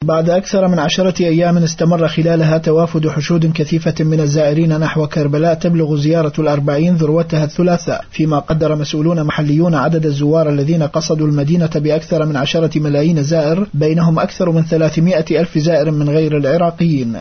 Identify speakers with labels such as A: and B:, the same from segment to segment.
A: بعد أكثر من 10 أيام استمر خلالها توافد حشود كثيفة من الزائرين نحو كربلاء تبلغ زيارة 40 ذروتها الثلاثاء، فيما قدر مسؤولون محليون عدد الزوار الذين قصدوا المدينة بأكثر من 10 ملايين زائر، بينهم أكثر من 300 ألف زائر من غير العراقيين.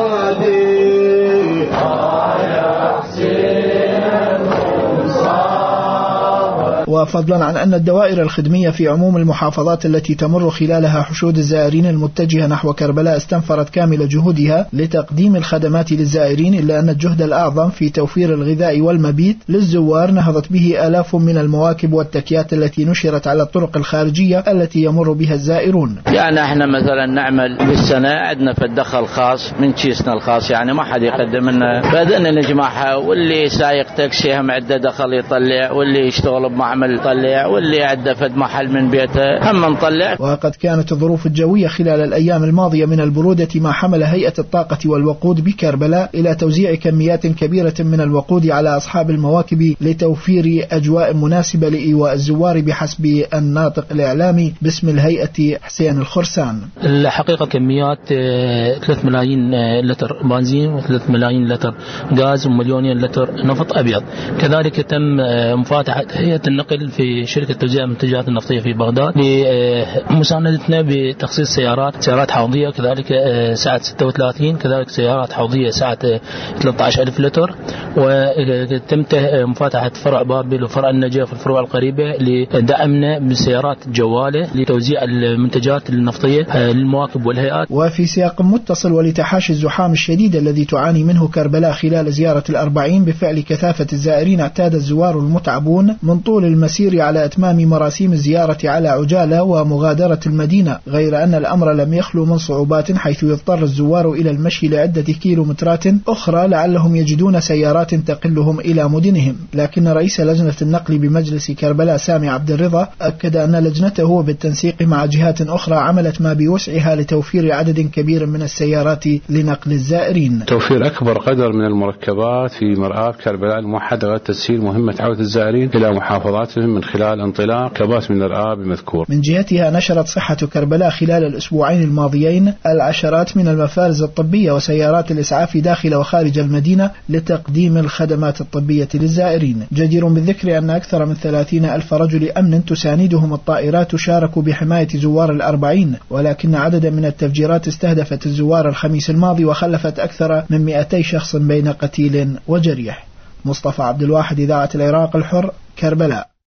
A: وفضلا عن أن الدوائر الخدمية في عموم المحافظات التي تمر خلالها حشود الزائرين المتجهة نحو كربلاء استنفرت كامل جهودها لتقديم الخدمات للزائرين، إلا أن الجهد الأعظم في توفير الغذاء والمبيت للزوار نهضت به آلاف من المواكب والتكيات التي نشرت على الطرق الخارجية التي يمر بها الزائرون.
B: يعني احنا مثلا نعمل بالسنة عندنا في الدخل خاص من كيسنا الخاص، يعني ما حد يقدم لنا، بدنا نجمعها، واللي سايق تاكسي هم عنده دخل يطلع، واللي يشتغل بمعمل يطلع، واللي عنده فد محل من بيته هم نطلع.
A: وقد كانت الظروف الجوية خلال الأيام الماضية من البرودة ما حمل هيئة الطاقة والوقود بكربلاء إلى توزيع كميات كبيرة من الوقود على أصحاب المواكب لتوفير أجواء مناسبة لإيواء الزوار بحسب الناطق الإعلامي باسم الهيئة حسين الخرسان.
C: الحقيقة كميات 3 ملايين لتر بنزين و3 ملايين لتر غاز ومليونين لتر نفط أبيض. كذلك تم مفاتحة هيئة النقل في شركة توزيع المنتجات النفطية في بغداد لمساندتنا بتخصيص سيارات حوضية، كذلك سعة 36، كذلك سيارات حوضية سعة 13,000 لتر. وتم مفاتحة فرع بابل وفرع النجف والفروع القريبة لدعمنا بسيارات جوالة لتوزيع المنتجات النفطية للمواكب والهيئات.
A: وفي سياق متصل ولتحاشي الزحام الشديد الذي تعاني منه كربلاء خلال زيارة 40 بفعل كثافة الزائرين، اعتاد الزوار المتعبون من طول المسير على إتمام مراسيم الزيارة على عجالة ومغادرة المدينة، غير أن الأمر لم يخلو من صعوبات، حيث يضطر الزوار إلى المشي لعدة كيلومترات أخرى لعلهم يجدون سيارات تقلهم إلى مدنهم. لكن رئيس لجنة النقل بمجلس كربلاء سامي عبد الرضا أكد أن لجنته بالتنسيق مع جهات أخرى عملت ما بوسعها لتوفير عدد كبير من السيارات لنقل الزائرين.
D: توفير أكبر قدر من المركبات في مرآب كربلاء الموحدة لتسهيل مهمة عودة الزائرين إلى محافظاتهم من خلال انطلاق كباس من الآب المذكور.
A: من جهتها نشرت صحة كربلاء خلال الأسبوعين الماضيين العشرات من المفارز الطبية وسيارات الإسعاف داخل وخارج المدينة لتقديم الخدمات الطبية للزائرين. جدير بالذكر أن أكثر من 30,000 رجل أمن تساندهم الطائرات شاركوا بحماية زوار 40، ولكن عددا من التفجيرات استهدفت الزوار الخميس الماضي وخلفت أكثر من 200 شخص بين قتيل وجريح. مصطفى عبد الواحد، إذاعة العراق الحر، كربلاء.